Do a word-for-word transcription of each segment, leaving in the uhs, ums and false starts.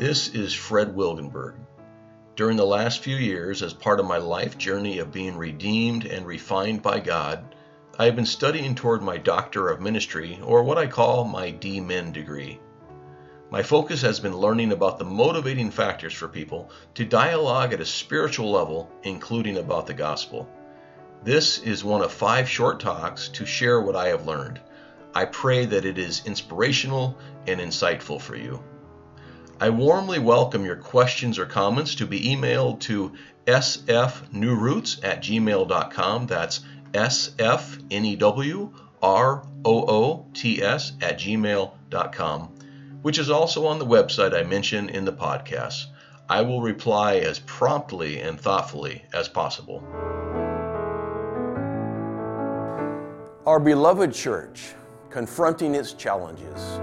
This is Fred Wilgenberg. During the last few years, as part of my life journey of being redeemed and refined by God, I have been studying toward my Doctor of Ministry, or what I call my D Min degree. My focus has been learning about the motivating factors for people to dialogue at a spiritual level, including about the gospel. This is one of five short talks to share what I have learned. I pray that it is inspirational and insightful for you. I warmly welcome your questions or comments to be emailed to s f new roots at gmail dot com. That's S F N E W R O O T S at gmail dot com, which is also on the website I mentioned in the podcast. I will reply as promptly and thoughtfully as possible. Our beloved church, confronting its challenges.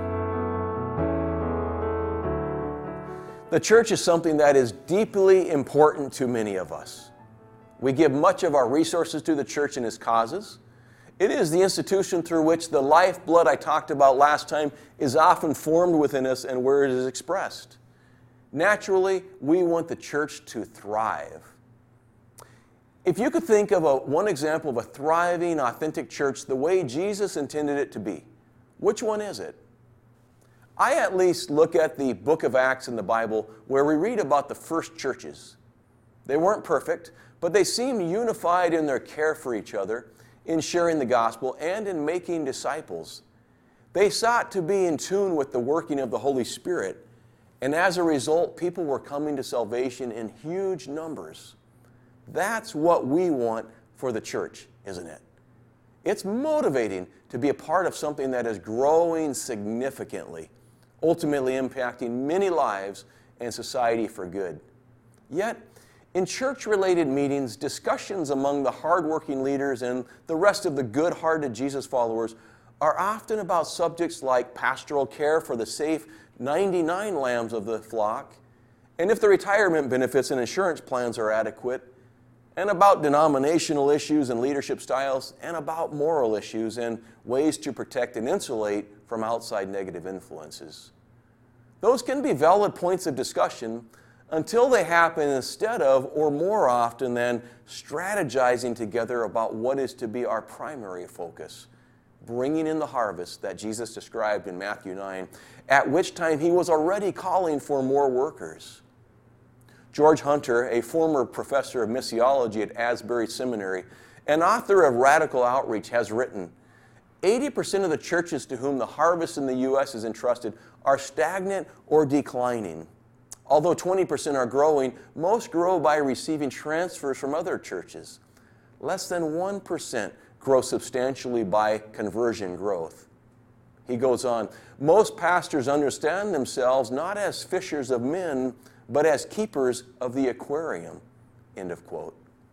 The church is something that is deeply important to many of us. We give much of our resources to the church and its causes. It is the institution through which the lifeblood I talked about last time is often formed within us and where it is expressed. Naturally, we want the church to thrive. If you could think of a, one example of a thriving, authentic church the way Jesus intended it to be, which one is it? I at least look at the book of Acts in the Bible where we read about the first churches. They weren't perfect, but they seemed unified in their care for each other, in sharing the gospel, and in making disciples. They sought to be in tune with the working of the Holy Spirit, and as a result, people were coming to salvation in huge numbers. That's what we want for the church, isn't it? It's motivating to be a part of something that is growing significantly, ultimately impacting many lives and society for good. Yet, in church-related meetings, discussions among the hardworking leaders and the rest of the good-hearted Jesus followers are often about subjects like pastoral care for the safe ninety-nine lambs of the flock, and if the retirement benefits and insurance plans are adequate, and about denominational issues and leadership styles, and about moral issues and ways to protect and insulate from outside negative influences. Those can be valid points of discussion until they happen instead of, or more often than, strategizing together about what is to be our primary focus, bringing in the harvest that Jesus described in Matthew nine, at which time he was already calling for more workers. George Hunter, a former professor of missiology at Asbury Seminary and author of Radical Outreach, has written, eighty percent of the churches to whom the harvest in the U S is entrusted are stagnant or declining. Although twenty percent are growing, most grow by receiving transfers from other churches. Less than one percent grow substantially by conversion growth. He goes on, most pastors understand themselves not as fishers of men, but as keepers of the aquarium. End of quote.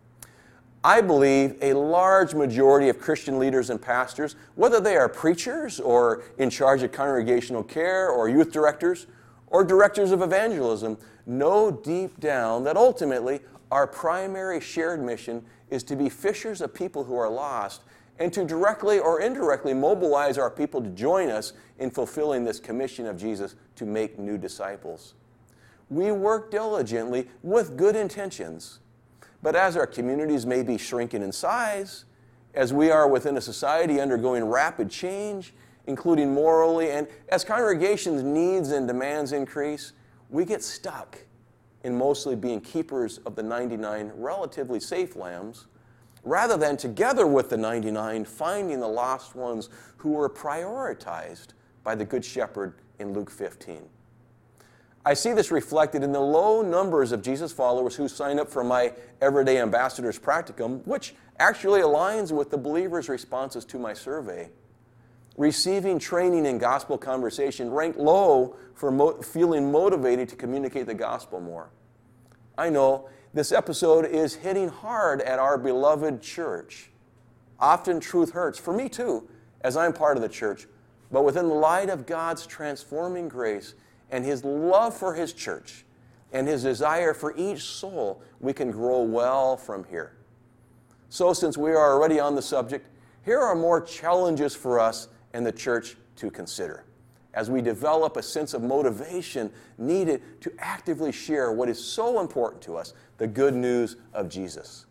I believe a large majority of Christian leaders and pastors, whether they are preachers or in charge of congregational care or youth directors or directors of evangelism, know deep down that ultimately our primary shared mission is to be fishers of people who are lost and to directly or indirectly mobilize our people to join us in fulfilling this commission of Jesus to make new disciples. We work diligently with good intentions. But as our communities may be shrinking in size, as we are within a society undergoing rapid change, including morally, and as congregations' needs and demands increase, we get stuck in mostly being keepers of the ninety-nine relatively safe lambs, rather than together with the ninety-nine finding the lost ones who were prioritized by the Good Shepherd in Luke fifteen. I see this reflected in the low numbers of Jesus followers who sign up for my Everyday Ambassadors Practicum, which actually aligns with the believers' responses to my survey. Receiving training in gospel conversation ranked low for mo- feeling motivated to communicate the gospel more. I know this episode is hitting hard at our beloved church. Often truth hurts, for me too, as I'm part of the church, but within the light of God's transforming grace and his love for his church and his desire for each soul, we can grow well from here. So since we are already on the subject, here are more challenges for us and the church to consider. as we develop a sense of motivation needed to actively share what is so important to us, the good news of Jesus.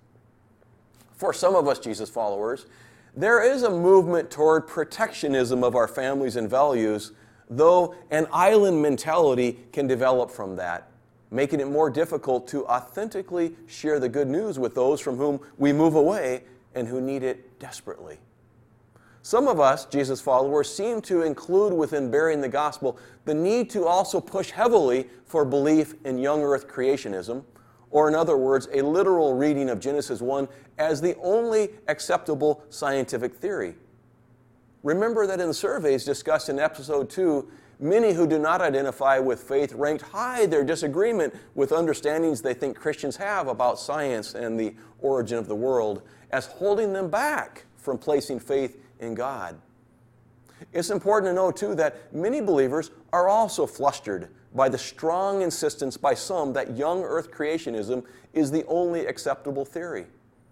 For some of us Jesus followers, there is a movement toward protectionism of our families and values, though an island mentality can develop from that, making it more difficult to authentically share the good news with those from whom we move away and who need it desperately. Some of us, Jesus followers, seem to include within bearing the gospel the need to also push heavily for belief in young earth creationism, or in other words, a literal reading of Genesis one as the only acceptable scientific theory. Remember that in the surveys discussed in episode two, many who do not identify with faith ranked high their disagreement with understandings they think Christians have about science and the origin of the world as holding them back from placing faith in God. It's important to know, too, that many believers are also flustered by the strong insistence by some that young earth creationism is the only acceptable theory.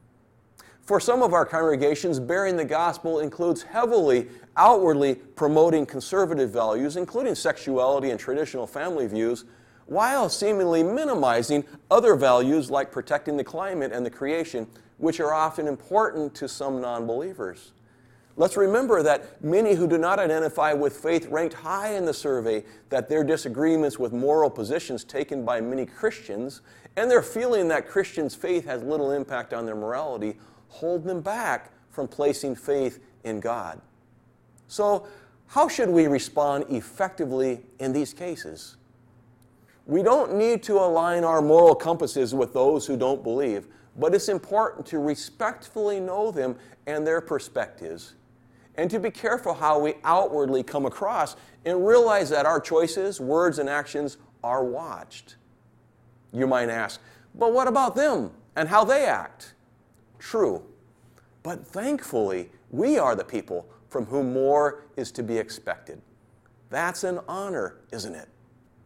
For some of our congregations, bearing the gospel includes heavily, outwardly promoting conservative values, including sexuality and traditional family views, while seemingly minimizing other values like protecting the climate and the creation, which are often important to some non-believers. Let's remember that many who do not identify with faith ranked high in the survey that their disagreements with moral positions taken by many Christians and their feeling that Christians' faith has little impact on their morality hold them back from placing faith in God. So, how should we respond effectively in these cases? We don't need to align our moral compasses with those who don't believe, but it's important to respectfully know them and their perspectives, and to be careful how we outwardly come across and realize that our choices, words, and actions are watched. You might ask, but what about them and how they act? True, but thankfully, we are the people from whom more is to be expected. That's an honor, isn't it?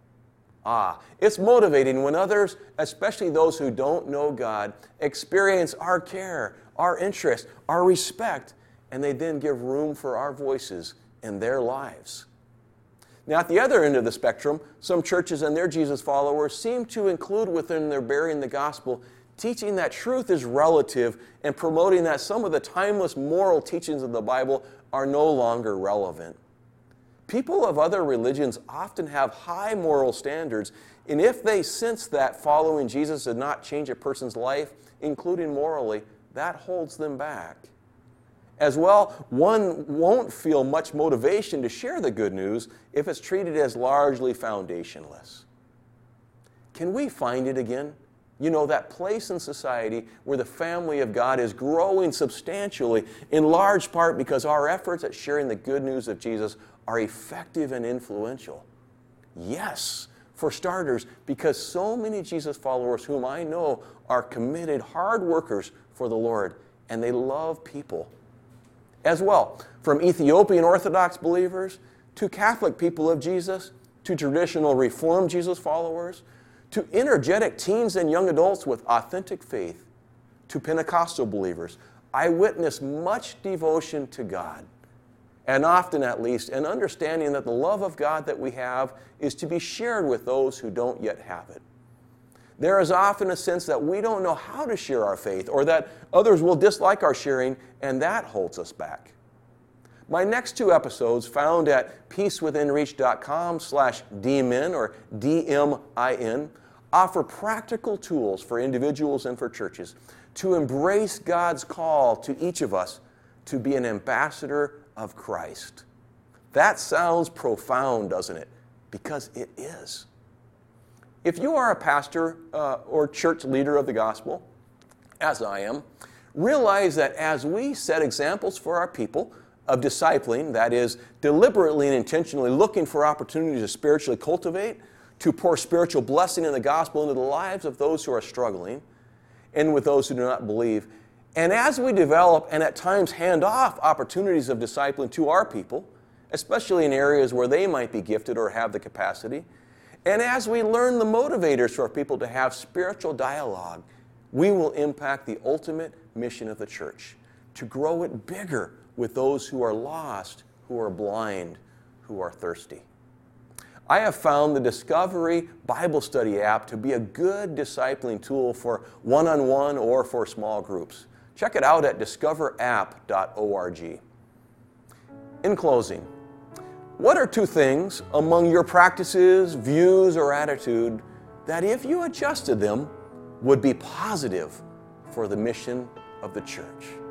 Ah, it's motivating when others, especially those who don't know God, experience our care, our interest, our respect, and they then give room for our voices in their lives. Now, at the other end of the spectrum, some churches and their Jesus followers seem to include within their bearing the gospel teaching that truth is relative and promoting that some of the timeless moral teachings of the Bible are no longer relevant. People of other religions often have high moral standards, and if they sense that following Jesus does not change a person's life, including morally, that holds them back. As well, one won't feel much motivation to share the good news if it's treated as largely foundationless. Can we find it again? You know, that place in society where the family of God is growing substantially, in large part because our efforts at sharing the good news of Jesus are effective and influential. Yes, for starters, because so many Jesus followers whom I know are committed hard workers for the Lord, and they love people. As well, from Ethiopian Orthodox believers to Catholic people of Jesus, to traditional Reformed Jesus followers, to energetic teens and young adults with authentic faith, to Pentecostal believers, I witness much devotion to God, and often at least an understanding that the love of God that we have is to be shared with those who don't yet have it. There is often a sense that we don't know how to share our faith, or that others will dislike our sharing, and that holds us back. My next two episodes, found at peacewithinreach.com slash dmin or D M I N, offer practical tools for individuals and for churches to embrace God's call to each of us to be an ambassador of Christ. That sounds profound, doesn't it? Because it is. If you are a pastor uh, or church leader of the gospel, as I am, realize that as we set examples for our people of discipling, that is, deliberately and intentionally looking for opportunities to spiritually cultivate, to pour spiritual blessing in the gospel into the lives of those who are struggling and with those who do not believe, and as we develop and at times hand off opportunities of discipling to our people, especially in areas where they might be gifted or have the capacity, and as we learn the motivators for people to have spiritual dialogue, we will impact the ultimate mission of the church, to grow it bigger with those who are lost, who are blind, who are thirsty. I have found the Discovery Bible Study app to be a good discipling tool for one-on-one or for small groups. Check it out at discover app dot org. In closing, what are two things among your practices, views, or attitude that if you adjusted them would be positive for the mission of the church?